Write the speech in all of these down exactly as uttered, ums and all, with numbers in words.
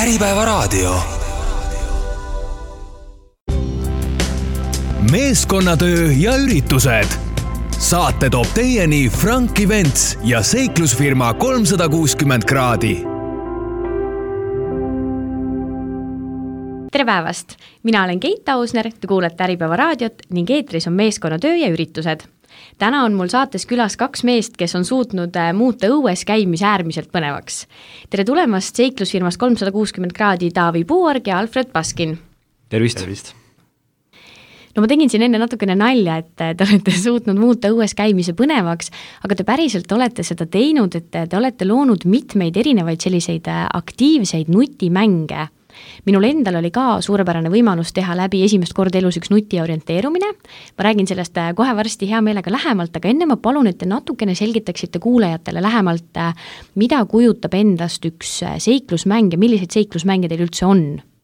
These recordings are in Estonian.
Äripäevaraadio. Meeskonnatöö ja üritused. Saate toob teieni Frank Events ja seiklusfirma kolmsada kuuskümmend kraadi. Tere päevast! Mina olen Keit Ausner, te kuulete Äripäevaraadiot ning eetris on meeskonnatöö ja üritused. Täna on mul saates külas kaks meest, kes on suutnud muuta õues käimise äärmiselt põnevaks. Tere tulemast seiklusfirmast kolmsada kuuskümmend kraadi Taavi Puuorg ja Alfred Paskin. Tervist! Tervist! No ma tegin siin enne natukene nalja, et te olete suutnud muuta õues käimise põnevaks, aga te päriselt olete seda teinud, et te olete loonud mitmeid erinevaid selliseid aktiivseid nutimänge. Minul endal oli ka suurepärane võimalus teha läbi esimest korda elus üks nuti orienteerumine. Ma räägin sellest kohe varsti hea meelega lähemalt, aga enne ma palun, et te natukene selgitaksite kuulajatele lähemalt, mida kujutab endast üks seiklusmäng ja milliseid seiklusmänge teil üldse on?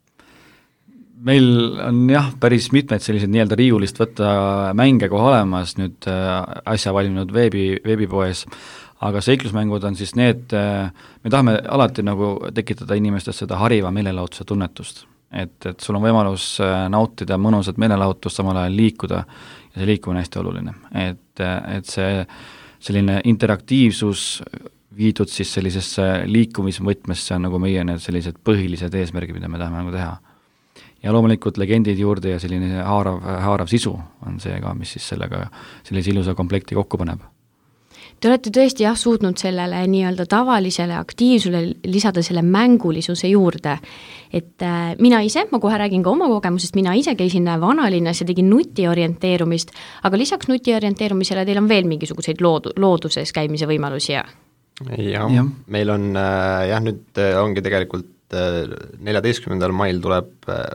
Meil on jah, päris mitmeid selliseid nii-öelda riiulist võtta mänge kohe olemas nüüd asja valminud veebi, veebipoes, aga seiklusmängud on siis need, me tahame alati nagu tekitada inimestest seda hariva meelelahutuse tunnetust, et, et sul on võimalus nautida mõnusat meelelahutust, samal ajal liikuda ja see liikumine on hästi oluline, et, et see selline interaktiivsus viidud siis sellisesse liikumisvõtmesse on nagu meie need sellised põhilised eesmärgid, mida me tahame nagu teha. Ja loomulikult legendid juurde ja selline haarav, haarav sisu on see ka, mis siis sellega sellise ilusa komplekti kokku paneb. Te olete tõesti jah suutnud sellele nii-öelda tavalisele aktiivsule lisada selle mängulisuse juurde, et äh, mina ise, ma kohe räägin ka oma kogemusest, mina ise käisin vanalinnas ja tegin nutiorienteerumist, aga lisaks nutiorienteerumisele teil on veel mingisuguseid loodu, looduses käimise võimalusi ja? Ja, ja. Meil on äh, jah, nüüd ongi tegelikult neljateistkümnendal mail tuleb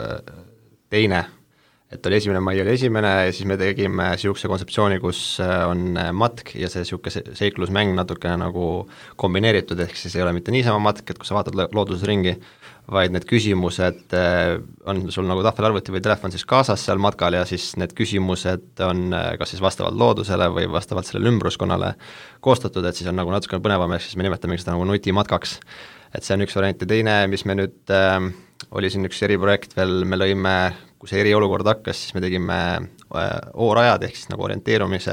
teine, et oli esimene mai oli esimene ja siis me tegime niisuguse kontseptsiooni, kus on matk ja see niisugune seiklusmäng natukene nagu kombineeritud, ehk siis ei ole mitte niisama matk, et kui sa vaatad looduses ringi, vaid need küsimused on sul nagu tahvelarvuti või telefon siis kaasas seal matkal ja siis need küsimused on kas siis vastavalt loodusele või vastavalt sellele ümbruskonnale koostatud, et siis on nagu natukene põnevam, ehk siis me nimetame seda nagu nutimatkaks. Et see on üks variant ja teine, mis me nüüd äh, oli siin üks eriprojekt veel, me lõime, kui see eriolukord hakkas, siis me tegime äh, O-rajad ehk siis nagu orienteerumise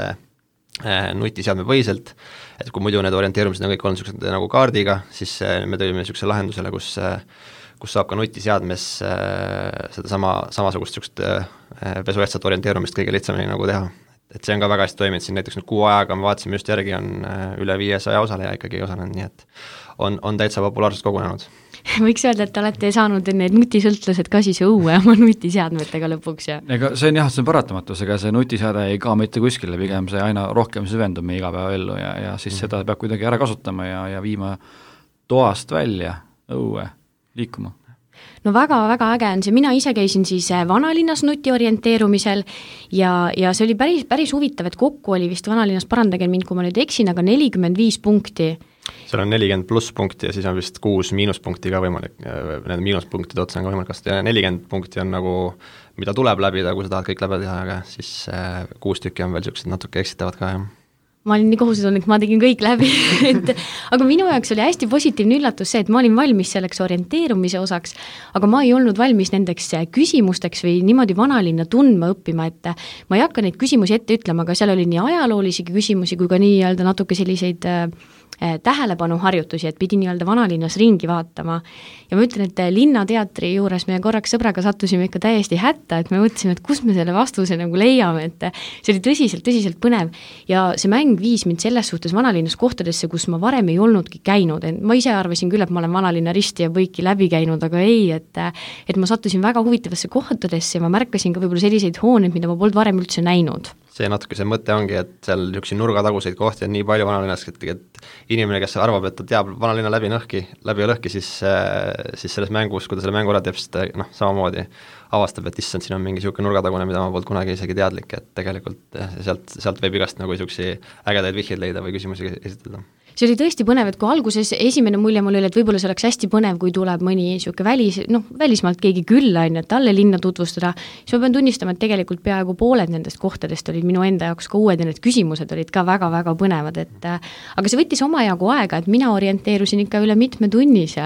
äh, nutiseadme põhiselt, et kui muidu need orienteerumised on kõik olnud niisugused nagu kaardiga, siis äh, me tõime niisuguse lahendusele, kus, äh, kus saab ka nutiseadmes äh, seda sama, samasugust niisugust äh, pesuehtsat orienteerumist kõige lihtsamini nagu teha. Et see on ka väga hästi toiminud, siin näiteks nüüd kuu ajaga me vaatasime just järgi, on üle viiesaja osaleja ikkagi osalenud, nii et on, on täitsa populaarsust kogunenud. Võiks öelda, et olete saanud need nutisõltlased ka siis õue oma nutiseadmetega lõpuks ja? Ega see on jah, see on paratamatus, ega see nutiseade ei ka mitte kuskile, pigem see aina rohkem süvendub meie igapäevaellu ja, ja siis mm. seda peab kuidagi ära kasutama ja, ja viima toast välja õue liikuma. No väga-väga äge on see, mina ise käisin siis vanalinnas nuti orienteerumisel ja, ja see oli päris, päris huvitav, et kokku oli vist vanalinnas, parandage mind, kui ma nüüd eksin, aga nelikümmend viis punkti. Seal on nelikümmend pluss punkti ja siis on vist kuus miinuspunkti ka võimalik, need miinuspunktide otsa on ka võimalik kasutada ja nelikümmend punkti on nagu, mida tuleb läbida, kui sa tahad kõik läbi teha, aga siis kuus tükki on veel sellised natuke eksitavad ka, jah. Ma olin nii kohusetundlik, ma tegin kõik läbi, et, aga minu jaoks oli hästi positiivne üllatus see, et ma olin valmis selleks orienteerumise osaks, aga ma ei olnud valmis nendeks küsimusteks või niimoodi vanalinna tundma õppima, et ma ei hakka neid küsimusi ette ütlema, aga seal oli nii ajaloolisi küsimusi kui ka nii-öelda natuke selliseid tähelepanuharjutusi, et pidi nii-öelda vanalinnas ringi vaatama. Ja ma ütlen, et linnateatri juures me korraks sõbraga sattusime ikka täiesti hätta, et me mõtlesime, et kus me selle vastuse nagu leiame, et see oli tõsiselt, tõsiselt põnev. Ja see mäng viis mind selles suhtes vanalinnas kohtadesse, kus ma varem ei olnudki käinud. Ma ise arvasin küll, et ma olen vanalinna risti ja võiki läbi käinud, aga ei, et, et ma sattusin väga huvitavasse kohtadesse ja ma märkasin ka võib-olla selliseid hooneid, mida ma polnud varem üldse näinud. See natuke see mõte ongi, et seal niisuguseid nurgataguseid kohti on nii palju vanalinnas, et, et inimene, kes arvab, et ta teab vanalinna läbi lõhki, läbi ja lõhki, siis, siis selles mängus, kui ta selle mängu ära teeb, siis noh, samamoodi avastab, et issand, siin on mingi niisugune nurgatagune, mida ma polnud kunagi isegi teadlik, et tegelikult sealt, sealt võib igast nagu niisuguseid ägedaid vihjeid leida või küsimusi esitada. See oli tõesti põnev, et kui alguses esimene mulje mul oli, et võib-olla see oleks hästi põnev, kui tuleb mõni niisugune välis, noh, välismaalt keegi külla, on, et talle linna tutvustada, siis ma pean tunnistama, et tegelikult peaaegu pooled nendest kohtadest olid minu enda jaoks ka uued ja need küsimused olid ka väga-väga põnevad, et aga see võttis omajagu aega, et mina orienteerusin ikka üle mitme tunni seal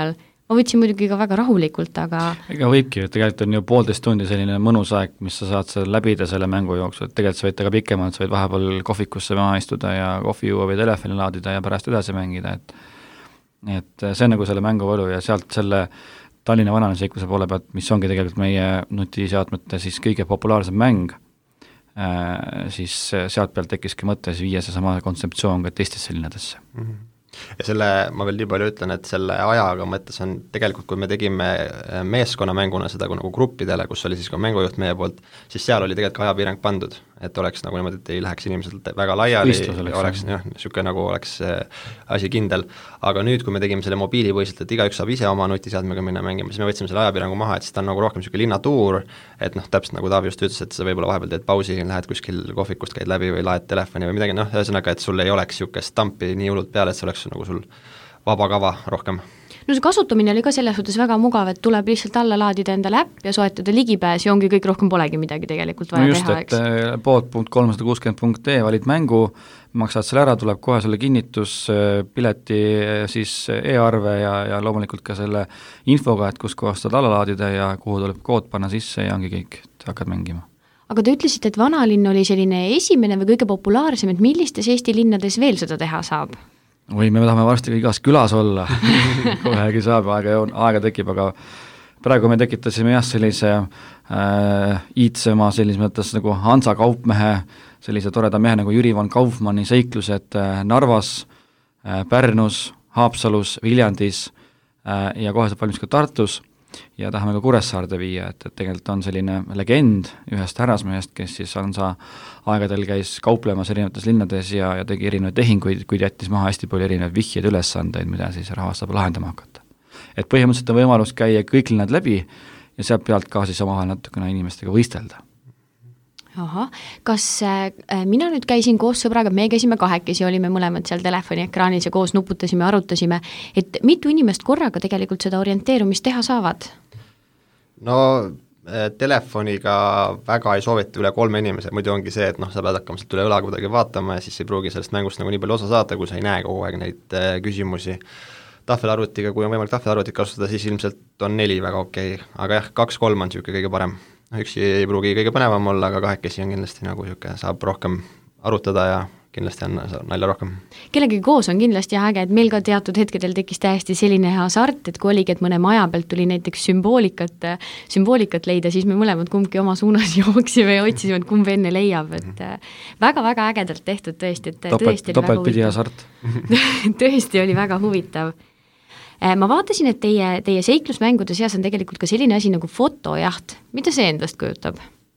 ma võtsin muidugi ka väga rahulikult, aga ega võibki, tegelikult on ju poolteist tundi selline mõnus aeg, mis sa saad seal läbida selle mängu jooksul, et tegelikult sa võid ka pikemalt, sa võid vahepeal kohvikusse maha istuda ja kohvi juua või telefoni laadida ja pärast edasi mängida, et et see on nagu selle mängu võlu ja sealt selle Tallinna vananemiseikluse poole pealt, mis ongi tegelikult meie nutiseadmete siis kõige populaarsem mäng, siis sealt pealt tekkiski mõte siis viia see sama kontseptsioon ka teistesse linnadesse. Mm-hmm. Ja selle, ma veel nii palju ütlen, et selle ajaga mõttes on tegelikult, kui me tegime meeskonnamänguna seda nagu gruppidele, kus oli siis ka mängujuht meie poolt, siis seal oli tegelikult ka ajapiirang pandud, et oleks nagu niimoodi, et ei läheks inimeselt väga laiali, oleks, oleks jah, niisugune nagu oleks asi kindel, aga nüüd, kui me tegime selle mobiilipõhiselt, et igaüks saab ise oma nutiseadmega minna mängima, siis me võtsime selle ajapiirangu maha, et siis ta on nagu rohkem niisugune linnatuur, et noh, täpselt nagu Taavi just ütles, et sa võib-olla vahepeal teed pausi, lähed kuskil kohvikust, käid läbi või laed telefoni või midagi, noh, ühesõnaga, et sul ei oleks niisugust stampi nii hullult peale, et see oleks nagu sul vaba kava rohkem. No see kasutamine oli ka selles suhtes väga mugav, et tuleb lihtsalt alla laadida endale äpp ja soetada ligipääs ja ongi kõik, rohkem polegi midagi tegelikult vaja no just, teha, eks? et pood punkt kolmsada kuuskümmend punkt ee valid mängu, maksad selle ära, tuleb kohe sulle kinnitus, pileti siis e-arve ja, ja loomulikult ka selle infoga, et kus kohast saad alla laadida ja kuhu tuleb kood panna sisse ja ongi kõik, et hakkad mängima. Aga te ütlesite, et vanalinn oli selline esimene või kõige populaarsem, et millistes Eesti linnades veel seda teha saab? või me tahame varsti igas külas olla, kohegi saab, aega, aega tekib, aga praegu me tekitasime jah, sellise äh, iitsema sellises mõttes nagu Hansa kaupmehe, sellise toreda mehe nagu Jüri von Kaufmanni seiklused äh, Narvas äh,, Pärnus, Haapsalus, Viljandis äh, ja kohe saab valmis ka Tartus ja tahame ka Kuressaarde viia, et, et tegelikult on selline legend ühest härrasmehest, kes siis Hansa aegadel käis kauplemas erinevates linnades ja, ja tegi erinevaid tehinguid, kuid jättis maha hästi palju erinevaid vihjeid ülesandeid, mida siis rahvas saab lahendama hakata. Et põhimõtteliselt on võimalus käia kõik linnad läbi ja sealt pealt ka siis omavahel natukene inimestega võistelda. Ahah, kas äh, mina nüüd käisin koos sõbraga, me käisime kahekesi, olime mõlemad seal telefoni ekraanis ja koos nuputasime, arutasime, et mitu inimest korraga tegelikult seda orienteerumist teha saavad? No telefoniga väga ei soovita üle kolme inimese, muidu ongi see, et noh, sa pead hakkama sealt üle õla kuidagi vaatama ja siis ei pruugi sellest mängust nagu nii palju osa saada, kui sa ei näe kogu aeg neid äh, küsimusi. Tahvelarvutiga, kui on võimalik tahvelarvutit kasutada, siis ilmselt on neli väga okei, aga jah, kaks-kolm on niisugune kõige parem. Üksi ei pruugi kõige põnevam olla, aga kahekesi on kindlasti nagu niisugune, saab rohkem arutada ja kindlasti on nalja rohkem. Kellegagi koos on kindlasti äge, et meil ka teatud hetkedel tekkis täiesti selline hasart, et kui oligi, et mõne maja pealt tuli näiteks sümboolikat, sümboolikat leida, siis me mõlemad kumbki oma suunas jooksime ja otsisime, et kumb enne leiab, et väga-väga ägedalt tehtud tõesti, et Topelt, tõesti topelt pidi hasart. tõesti oli väga huvitav. Ma vaatasin, et teie, teie seiklusmängude seas on tegelikult ka selline asi nagu fotojaht. Mida see endast kujutab?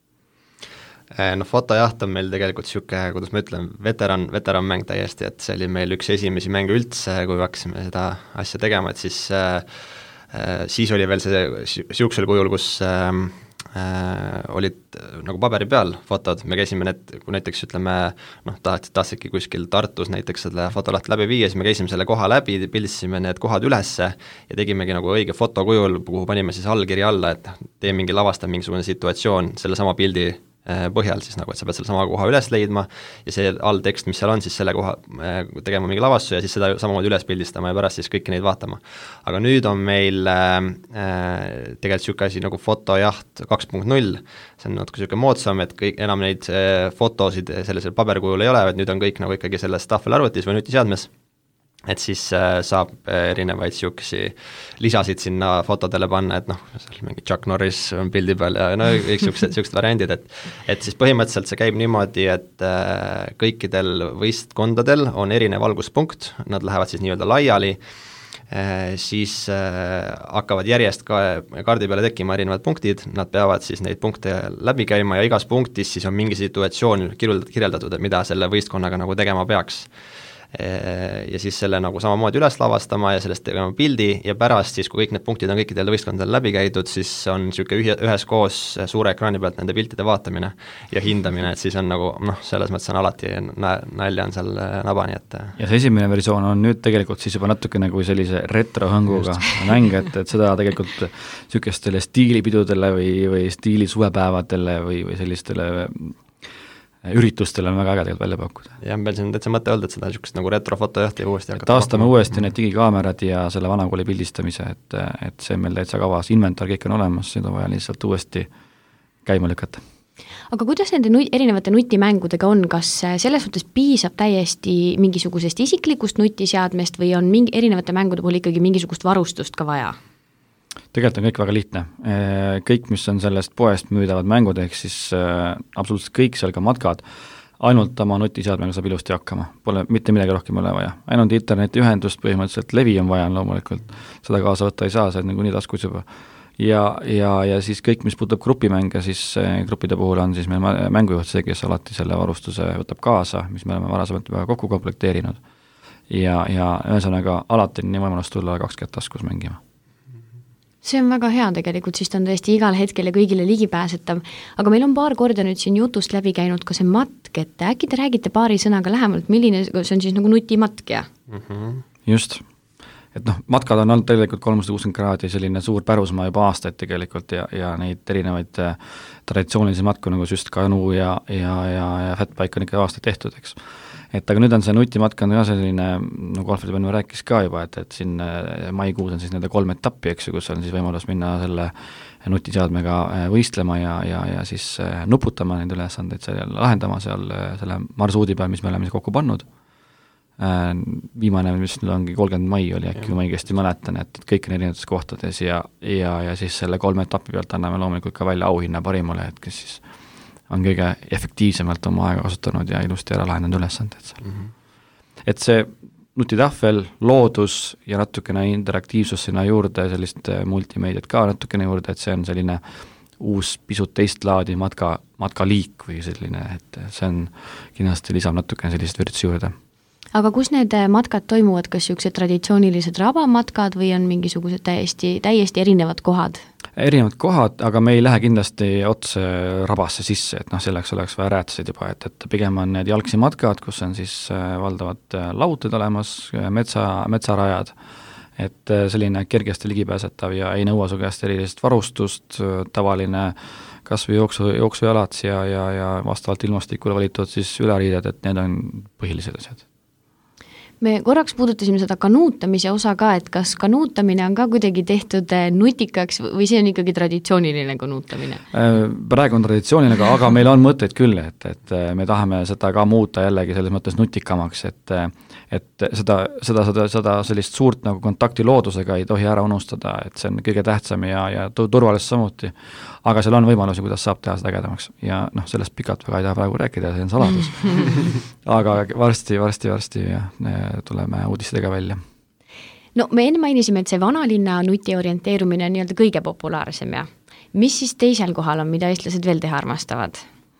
No fotojaht on meil tegelikult niisugune, kuidas ma ütlen, veteran, veteranmäng täiesti, et see oli meil üks esimesi mänge üldse, kui hakkasime seda asja tegema, et siis äh, siis oli veel see niisugusel kujul, kus äh, äh, olid nagu paberi peal fotod, me käisime need, kui näiteks ütleme, noh, tahtsid, tahtsidki kuskil Tartus näiteks selle fotolahti läbi viia, siis me käisime selle koha läbi, pildistasime need kohad ülesse ja tegimegi nagu õige fotokujul, kuhu panime siis allkiri alla, et tee mingi lavasta mingisugune situatsioon selle sama pildi põhjal siis nagu, et sa pead selle sama koha üles leidma ja see alltekst, mis seal on, siis selle koha tegema mingi lavastuse ja siis seda samamoodi üles pildistama ja pärast siis kõiki neid vaatama. Aga nüüd on meil äh, tegelikult niisugune asi nagu fotojaht kaks punkt null, see on natuke niisugune moodsam, et kõik, enam neid äh, fotosid sellisel paberkujul ei ole, et nüüd on kõik nagu ikkagi selles tahvelarvutis või nutiseadmes. Et siis äh, saab äh, erinevaid siuksi lisasid sinna fotodele panna, et noh, seal mingi Chuck Norris on pildi peal ja no kõik siuksed, siuksed variandid, et et siis põhimõtteliselt see käib niimoodi, et äh, kõikidel võistkondadel on erinev valguspunkt, nad lähevad siis nii-öelda laiali, äh, siis äh, hakkavad järjest ka kaardi peale tekkima erinevad punktid, nad peavad siis neid punkte läbi käima ja igas punktis siis on mingi situatsioon kirjeldatud, et mida selle võistkonnaga nagu tegema peaks. Ja siis selle nagu samamoodi üles lavastama ja sellest tegema pildi ja pärast siis, kui kõik need punktid on kõikidel võistkondadel läbi käidud, siis on niisugune üheskoos suure ekraani pealt nende piltide vaatamine ja hindamine, et siis on nagu noh, selles mõttes on alati nalja on seal nabani, et ja see esimene versioon on nüüd tegelikult siis juba natuke nagu sellise retrohõnguga mäng, et, et seda tegelikult niisugustele stiilipidudele või, või stiilisuvepäevadele või, või sellistele üritustel on väga äge tegelikult välja pakkuda. jah, meil siin täitsa mõte olnud, et seda niisugust nagu retrofotojahti uuesti hakata taastame uuesti need digikaamerad ja selle vanakooli pildistamise, et, et see meil täitsa kavas, inventar kõik on olemas, seda vaja lihtsalt uuesti käima lükata. Aga kuidas nende nut, erinevate nutimängudega on, kas selles suhtes piisab täiesti mingisugusest isiklikust nutiseadmest või on mingi, erinevate mängude puhul ikkagi mingisugust varustust ka vaja? Tegelikult on kõik väga lihtne. Kõik, mis on sellest poest müüdavad mängud, ehk siis absoluutselt kõik seal ka matkad, ainult oma nutiseadmega saab ilusti hakkama. Pole mitte midagi rohkem ole vaja. Ainult internetiühendust, põhimõtteliselt levi on vaja loomulikult. Seda kaasa võtta ei saa, see on nagu nii taskus juba. Ja, ja, ja siis kõik, mis puudutab grupimänge, siis gruppide puhul on siis meil mängujuht see, kes alati selle varustuse võtab kaasa, mis me oleme varasemalt väga kokku komplekteerinud. Ja, ja ühesõnaga alati on nii võimalus tulla kakskümmend taskus mängima. See on väga hea tegelikult, siis ta on tõesti igal hetkel ja kõigile ligipääsetav. Aga meil on paar korda nüüd siin jutust läbi käinud ka see matk, et äkki te räägite paari sõnaga lähemalt, milline see on siis nagu nutimatk ja? Mm-hmm. Just. Et noh, matkad on olnud tegelikult kolmsada kuuskümmend kraadi selline suur pärusmaa juba aastaid tegelikult ja, ja neid erinevaid äh, traditsioonilisi matku nagu Süst Kanu ja, ja, ja, ja Fatbike on ikka aastaid tehtud, eks. Et aga nüüd on see nutimatk on ka selline, nagu Alfred Venno rääkis ka juba, et, et siin maikuus on siis nende kolm etappi, eks ju, kus on siis võimalus minna selle nutiseadmega võistlema ja, ja, ja siis nuputama neid ülesandeid seal, lahendama seal selle marsuudi peal, mis me oleme siis kokku pannud. Viimane, mis nüüd ongi kolmkümmend mai oli, äkki kui ma õigesti mäletan, et kõik on erinevates kohtades ja, ja, ja siis selle kolme etappi pealt anname loomulikult ka välja auhinna parimale, et kes siis on kõige efektiivsemalt oma aega kasutanud ja ilusti ära lahendanud ülesanded seal. Mm-hmm. Et see nutitahvel, loodus ja natukene interaktiivsus sinna juurde, sellist multimeediat ka natukene juurde, et see on selline uus pisut teist laadi matka, matkaliik või selline, et see on kindlasti lisab natukene sellist vürtsi juurde. Aga kus need matkad toimuvad, kas niisugused traditsioonilised rabamatkad või on mingisugused täiesti, täiesti erinevad kohad? Erinevad kohad, aga me ei lähe kindlasti otse rabasse sisse, et noh, selleks oleks vaja räätasid juba, et, et pigem on need jalgsimatkad, kus on siis valdavad lauted olemas, metsa, metsarajad, et selline kergesti ligipääsetav ja ei nõua su käest erilist varustust, tavaline kas või jooksu, jooksujalad ja, ja, ja vastavalt ilmastikule valitud siis üleriided, et need on põhilised asjad. Me korraks puudutasime seda kanuutamise osa ka, et kas kanuutamine on ka kuidagi tehtud nutikaks või see on ikkagi traditsiooniline kanuutamine? Praegu on traditsiooniline, aga meil on mõtteid küll, et, et me tahame seda ka muuta jällegi selles mõttes nutikamaks, et, et seda, seda, seda, seda sellist suurt nagu kontakti loodusega ei tohi ära unustada, et see on kõige tähtsam ja, ja turvaliselt samuti. Aga seal on võimalusi, kuidas saab teha seda ägedamaks ja noh, sellest pikalt väga ei taha praegu rääkida, see on saladus. Aga varsti, varsti, varsti ja, tuleme uudistega välja. No me enne mainisime, et see vanalinna nuti orienteerumine on nii-öelda kõige populaarsem ja mis siis teisel kohal on, mida eestlased veel teha armastavad?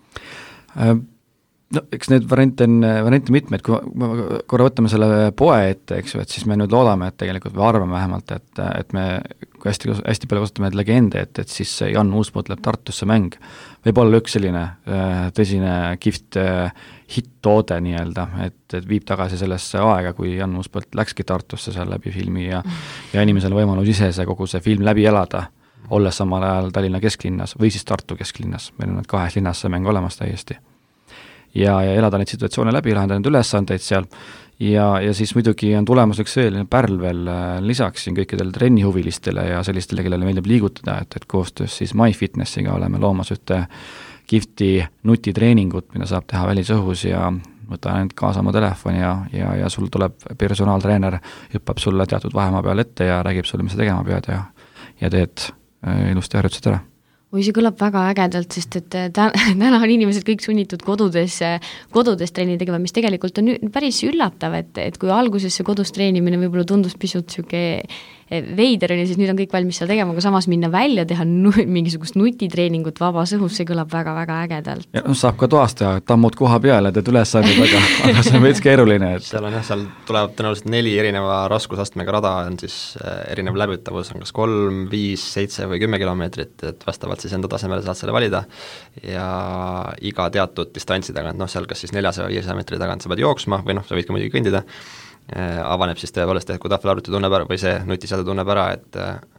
No eks need variante on, variante mitmeid, kui korra võtame selle poe ette, eks ju, et siis me nüüd loodame, et tegelikult või arvame vähemalt, et, et me kui hästi, hästi palju kasutame need legende, et, et siis Jan Uusmaa tuleb Tartusse mäng. Võib olla üks selline tõsine kift hitt-toode nii-öelda, et, et viib tagasi sellesse aega, kui Jan Uusmaa läkski Tartusse seal läbi filmi ja, ja inimesel võimalus ise see kogu see film läbi elada, olles samal ajal Tallinna kesklinnas või siis Tartu kesklinnas. Meil on need kahes linnas see mäng olemas täiesti. Ja, ja elada neid situatsioone läbi, lahendada neid ülesandeid seal ja, ja siis muidugi on tulemuseks selline pärl veel lisaks siin kõikidele trennihuvilistele ja sellistele, kellele meeldib liigutada, et, et koostöös siis MyFitnessiga oleme loomas ühte kihvti nutitreeningut, mida saab teha välisõhus ja võta ainult kaasa oma telefoni ja, ja, ja sul tuleb personaaltreener, hüppab sulle teatud vahemaa peal ette ja räägib sulle, mis sa tegema pead ja, ja teed ilusti harjutused ära. Või see kõlab väga ägedalt, sest et täna on inimesed kõik sunnitud kodudes, kodudes treeni tegema, mis tegelikult on päris üllatav, et, et kui alguses see kodus treenimine võib-olla tundus pisut süke veider, siis nüüd on kõik valmis seal tegema, aga samas minna välja, teha nu, mingisugust nutitreeningut vabas õhus, see kõlab väga-väga ägedalt. Ja, no, saab ka toast teha, tammud koha peale, teed ülesanded, aga, aga see on veits keeruline. Et... seal on jah, seal tulevad tõenäoliselt neli erineva raskusastmega rada, on siis erinev läbitavus, on kas kolm, viis, seitse või kümme kilomeetrit, et vastavalt siis enda tasemele saad selle valida ja iga teatud distantsi tagant, noh seal kas siis neljasaja või viiesaja meetri tagant sa pead jooksma või noh, sa võid ka muidugi kõndida, avaneb siis tõepoolest, et kui tahvelarvuti tunneb ära või see nutiseade tunneb ära, et,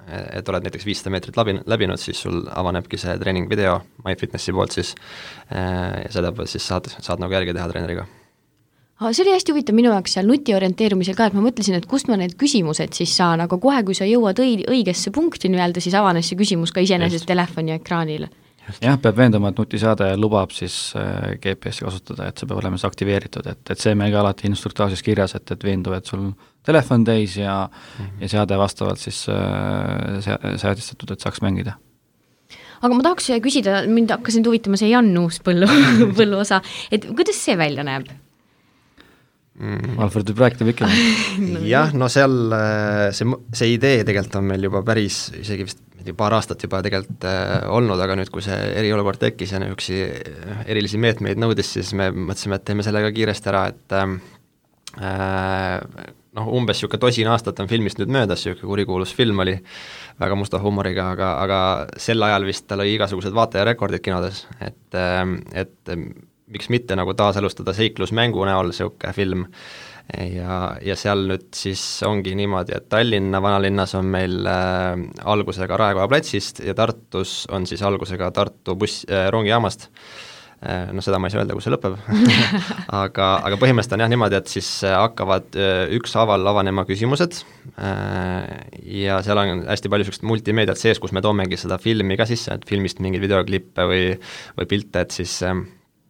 et oled näiteks viissada meetrit läbi, läbinud, siis sul avanebki see treeningvideo MyFitnessi poolt siis ja seda siis saad, saad nagu järgi teha treeneriga. See oli hästi huvitav minu jaoks seal nutiorienteerumisel ka, et ma mõtlesin, et kust ma need küsimused siis saan, aga kohe, kui sa jõuad õigesse punkti nii-öelda, siis avanes see küsimus ka iseenesest telefoni ekraanil. Jah, peab veenduma, et nutiseade lubab siis G P S-i kasutada, et see peab olema siis aktiveeritud, et, et see meil ka alati instruktaažis kirjas, et, et veendu, et sul telefon täis ja mm-hmm. ja seade vastavalt siis äh, seadistatud, et saaks mängida. Aga ma tahaks küsida, mind hakkas nüüd huvitama see Jan Uuspõllu põllu osa, et kuidas see välja näeb? Mm. Alfred võib rääkida pikemalt. no, jah, no seal see, see idee tegelikult on meil juba päris, isegi vist paar aastat juba tegelikult äh, olnud, aga nüüd, kui see eriolukord tekkis ja üksi erilisi meetmeid nõudis, siis me mõtlesime, et teeme sellega kiiresti ära, et äh, noh, umbes niisugune tosin aastat on filmist nüüd möödas, niisugune kurikuulus film oli väga musta huumoriga, aga, aga sel ajal vist ta lõi igasugused vaatajarekordid kinodes, et, et miks mitte nagu taaselustada seiklusmängu näol niisugune film ja, ja seal nüüd siis ongi niimoodi, et Tallinna vanalinnas on meil äh, algusega Raekoja platsist ja Tartus on siis algusega Tartu buss äh,, rongijaamast. äh, no seda ma ei saa öelda, kus see lõpeb aga, aga põhimõtteliselt on jah niimoodi, et siis hakkavad äh, ükshaaval avanema küsimused äh, ja seal on hästi palju sellist multimeediat sees, kus me toomegi seda filmi ka sisse, et filmist mingeid videoklippe või, või pilte, et siis äh,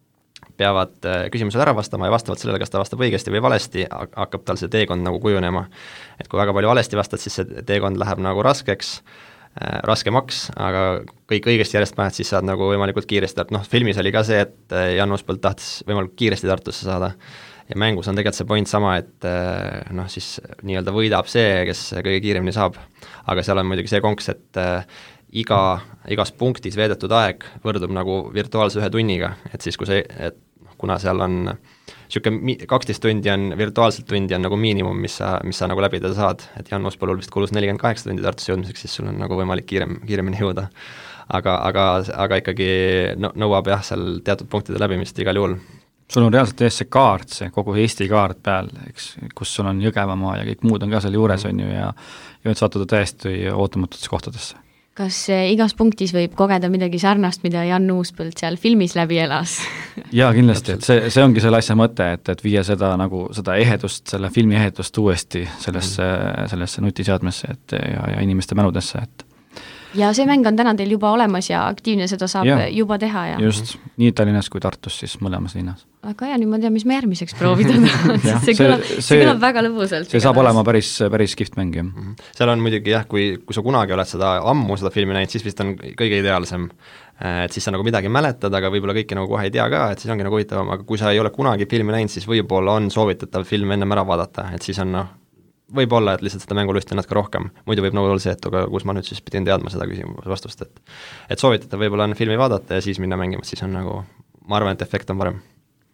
peavad küsimused ära vastama ja vastavalt sellele, kas ta vastab õigesti või valesti, hakkab tal see teekond nagu kujunema. Et kui väga palju valesti vastad, siis see teekond läheb nagu raskeks, äh, raskemaks, aga kõik õigesti järjest paned, siis saad nagu võimalikult kiiresti, noh, filmis oli ka see, et Jan Uuspõld tahtis võimalikult kiiresti Tartusse saada ja mängus on tegelikult see point sama, et äh, noh, siis nii-öelda võidab see, kes kõige kiiremini saab, aga seal on muidugi see konks, et äh, iga, igas punktis veedetud aeg võrdub nagu virtuaalse ühe tunniga, et siis kui see, et kuna seal on niisugune kaksteist tundi on, virtuaalselt tundi on nagu miinimum, mis sa, mis sa nagu läbida saad, et Jan Uuspõllul vist kulus nelikümmend kaheksa tundi Tartusse jõudmiseks, siis sul on nagu võimalik kiirem, kiiremini jõuda. Aga, aga, aga ikkagi nõuab jah, seal teatud punktide läbimist igal juhul. Sul on reaalselt ees see kaart, see kogu Eesti kaart peal, eks, kus sul on Jõgevamaa ja kõik muud on ka seal juures, on ju, ja ja nüüd sattuda täiesti ootamatutesse kohtadesse. Kas igas punktis võib kogeda midagi sarnast, mida Jan Uuspõld seal filmis läbi elas? Jaa, kindlasti, et see, see ongi selle asja mõte, et, et viia seda nagu seda ehedust, selle filmi ehedust uuesti sellesse, sellesse nutiseadmesse et, ja, ja inimeste mäludesse, et ja see mäng on täna teil juba olemas ja aktiivne seda saab ja, juba teha. Ja. Just, nii Tallinnas kui Tartus siis mõlemas linnas. Aga ja nüüd ma tean, mis me järgmiseks proovida tahan, sest see, kõlab, see, see kõlab väga lõbusalt. See saab olema päris, päris kihvt mäng, jah. Mm-hmm. Seal on muidugi jah, kui, kui sa kunagi oled seda ammu, seda filmi näinud, siis vist on kõige ideaalsem. Et siis sa nagu midagi mäletad, aga võib-olla kõike nagu kohe ei tea ka, et siis ongi nagu huvitavam, aga kui sa ei ole kunagi filmi näinud, siis võib-olla on soovitatav film ennem ära vaadata, et siis on noh, võib-olla, et lihtsalt seda mängulusti on natuke rohkem, muidu võib nagu olla see, et aga kus ma nüüd siis pidin teadma seda küsimuse vastust, et et soovitatav võib-olla on filmi vaadata ja siis minna mängima, siis on nagu, ma arvan, et efekt on parem.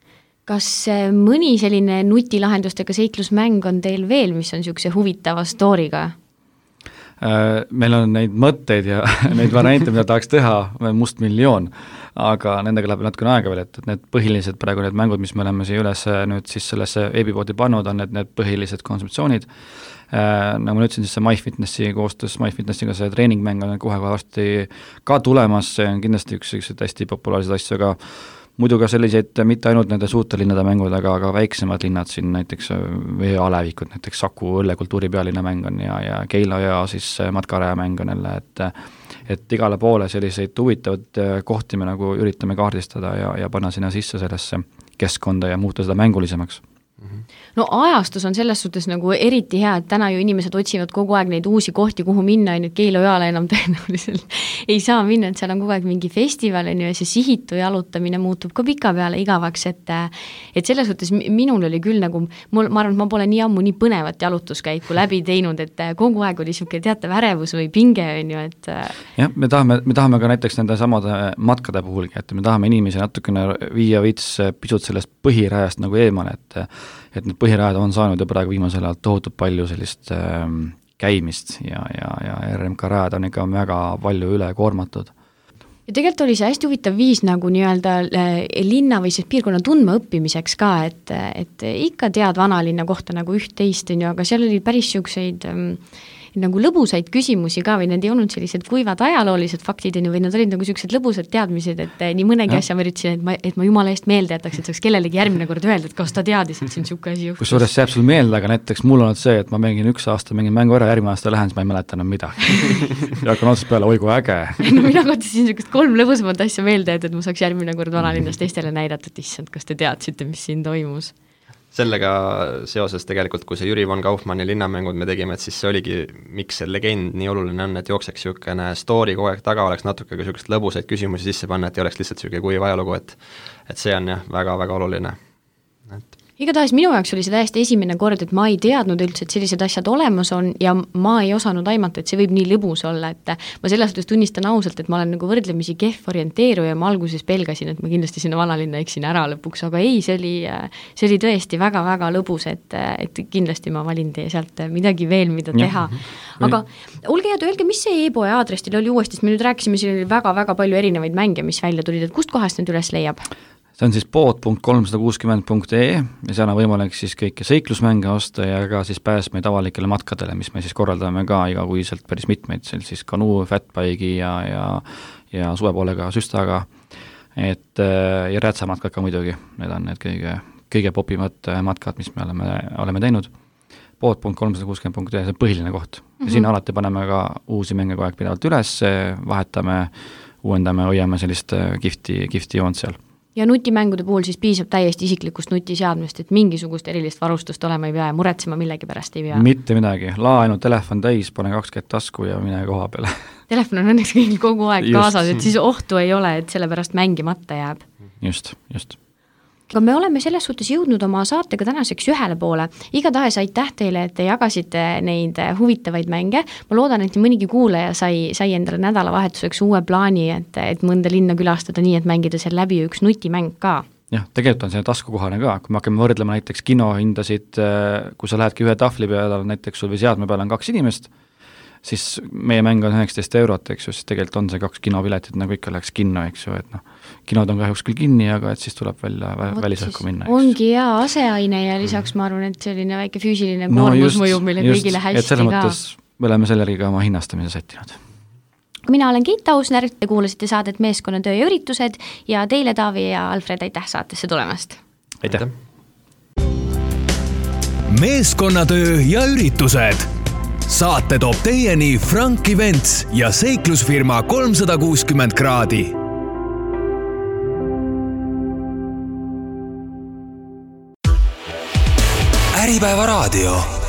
Kas mõni selline nutilahendustega seiklusmäng on teil veel, mis on niisuguse huvitava storyga? Meil on neid mõtteid ja neid variante, mida tahaks teha, must miljoon, aga nendega läheb natukene aega veel, et, et need põhilised praegu need mängud, mis me oleme siia üles nüüd siis sellesse veebipoodi pannud, on need, need põhilised kontseptsioonid. Nagu ma ütlesin, siis see MyFitnessi koostöös MyFitnessiga see treeningmäng on kohe varsti ka tulemas, see on kindlasti üks, üks hästi populaarseid asju, aga muidu ka selliseid, mitte ainult nende suurte linnade mängud, aga ka väiksemad linnad siin, näiteks veealevikud, näiteks Saku õllekultuuri pealinna mäng on ja, ja Keila ja siis matkaraja mäng on jälle, et et igale poole selliseid huvitavad kohti me nagu üritame kaardistada ja, ja panna sinna sisse sellesse keskkonda ja muuta seda mängulisemaks. No ajastus on selles suhtes nagu eriti hea, et täna ju inimesed otsivad kogu aeg neid uusi kohti, kuhu minna, nüüd Keila-Ojale enam tõenäoliselt ei saa minna, et seal on kogu aeg mingi festival ja see sihitu jalutamine muutub ka pika peale igavaks, et et selles suhtes minul oli küll nagu, mul, ma arvan, et ma pole nii ammu nii põnevat jalutuskäiku läbi teinud, et kogu aeg oli niisugune teatav ärevus või pinge, on ju, et jah, me tahame, me tahame ka näiteks nende samade matkade puhulgi, et me tahame inimesi natukene viia veits pisut sellest põhirajast nagu eemale, et et need põhirajad on saanud ja praegu viimasel ajal tohutult palju sellist äh, käimist ja, ja, ja R M K rajad on ikka väga palju üle koormatud. Ja tegelikult oli see hästi huvitav viis nagu nii-öelda linna või siis piirkonna tundma õppimiseks ka, et, et ikka tead vanalinna kohta nagu üht-teist, on ju, aga seal oli päris niisuguseid nagu lõbusaid küsimusi ka või need ei olnud sellised kuivad ajaloolised faktid, või nad olid nagu sellised lõbusad teadmised, et nii mõnegi asja ma üritasin, et ma, et ma jumala eest meelde jätaks, et saaks kellelegi järgmine kord öelda, et kas ta teadis, et siin siuke asi juhtus. Kusjuures jääb sul meelde, aga näiteks mul on see, et ma mängin üks aasta, mängin mängu ära, järgmine aasta lähen, siis ma ei mäleta enam midagi. ja hakkan otsast peale, oi kui äge. no mina kohtasin sellised kolm lõbusamat asja meelde, et, et ma saaks järgmine kord vanalinnas teistele näidata, et issand, kas te teadsite, mis siin toimus. Sellega seoses tegelikult, kui see Jüri von Kaufmanni linnamängud me tegime, et siis see oligi, miks see legend nii oluline on, et jookseks niisugune story kogu aeg taga, oleks natuke ka niisugust lõbusaid küsimusi sisse panna, et ei oleks lihtsalt niisugune kuiv ajalugu, et et see on jah, väga-väga oluline. Et igatahes minu jaoks oli see täiesti esimene kord, et ma ei teadnud üldse, et sellised asjad olemas on ja ma ei osanud aimata, et see võib nii lõbus olla, et ma selles suhtes tunnistan ausalt, et ma olen nagu võrdlemisi kehv orienteeruja ja ma alguses pelgasin, et ma kindlasti sinna vanalinna eksin ära lõpuks, aga ei, see oli, see oli tõesti väga-väga lõbus, et, et kindlasti ma valin teie sealt midagi veel, mida teha. Aga olge head, öelge, mis see e-poe aadress teil oli uuesti, sest me nüüd rääkisime, siin oli väga-väga palju erinevaid mänge, mis välja tulid, et kust kohast need üles leiab? See on siis pood punkt kolmsada kuuskümmend punkt ee ja seal on võimalik siis kõike seiklusmänge osta ja ka siis pääsmeid avalikele matkadele, mis me siis korraldame ka igakuiselt päris mitmeid, seal siis kanuu, fatbike'i ja, ja, ja suvepoolega süstaga, et ja rätsamatkad ka muidugi, need on need kõige, kõige popimad matkad, mis me oleme, oleme teinud. pood punkt kolmsada kuuskümmend punkt ee, see on põhiline koht. Ja mm-hmm. siin alati paneme ka uusi mänge kogu aeg pidavalt üles, vahetame, uuendame, hoiame sellist kihvti, kihvti joont seal. Ja nutimängude puhul siis piisab täiesti isiklikust nutiseadmest, et mingisugust erilist varustust olema ei pea ja muretsema millegi pärast ei pea. Mitte midagi, laa ainult telefon täis, pane kaks kätt tasku ja mine koha peale. Telefon on õnneks kõigil kogu aeg just kaasas, et siis ohtu ei ole, et selle pärast mängimata jääb. Just, just. Aga me oleme selles suhtes jõudnud oma saatega tänaseks ühele poole. Igatahes aitäh teile, et te jagasite neid huvitavaid mänge. Ma loodan, et mõnigi kuulaja sai, sai endale nädalavahetuseks uue plaani, et, et mõnda linna külastada nii, et mängida seal läbi üks nutimäng ka. Jah, tegelikult on see taskukohane ka, kui me hakkame võrdlema näiteks kinohindasid, kui sa lähedki ühe tahvli peale, näiteks sul või seadme peale on kaks inimest, siis meie mäng on üheksateist eurot, eks ju, siis tegelikult on see kaks kinopiletit, nagu ikka läheks kinno, eks ju, et noh, kinod on kahjuks küll kinni, aga et siis tuleb välja välisõhku minna. Ongi hea aseaine ja lisaks ma arvan, et selline väike füüsiline koormus no just, mõjub meile just, kõigile hästi ka. Et selles mõttes me oleme sellegi ka oma hinnastamise sättinud. Mina olen Keit Ausner, te kuulasite saadet Meeskonnatöö ja üritused ja teile, Taavi ja Alfred, aitäh saatesse tulemast. Aitäh. Meeskonnatöö ja üritused. Saate toob teieni Frank Events ja seiklusfirma kolmsada kuuskümmend kraadi. Äripäeva raadio.